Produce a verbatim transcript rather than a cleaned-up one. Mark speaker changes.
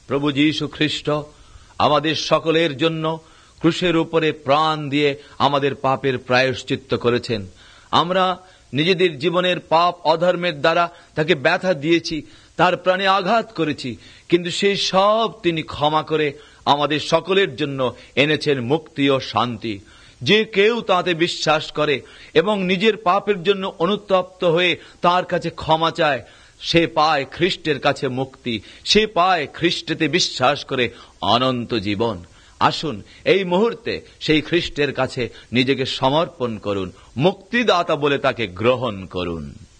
Speaker 1: প্রভু যীশু খ্রিস্ট আমাদের সকলের জন্য ক্রুশের উপরে প্রাণ দিয়ে আমাদের পাপের প্রায়শ্চিত্ত করেছেন। আমরা নিজেদের জীবনের পাপ অধর্মের দ্বারা তাকে ব্যথা দিয়েছি, তার প্রাণে আঘাত করেছি, কিন্তু সেই সব তিনি ক্ষমা করে আমাদের সকলের জন্য এনেছেন মুক্তি ও শান্তি। যে কেউ তাতে বিশ্বাস করে এবং নিজের পাপের জন্য অনুতপ্ত হয়ে তার কাছে ক্ষমা চায়, সে পায় খ্রিস্টের কাছে মুক্তি, সে পায় খ্রিস্টেতে বিশ্বাস করে অনন্ত জীবন। আসুন এই মুহূর্তে সেই খ্রিস্টের কাছে নিজেকে সমর্পণ করুন, মুক্তিদাতা বলে তাকে গ্রহণ করুন।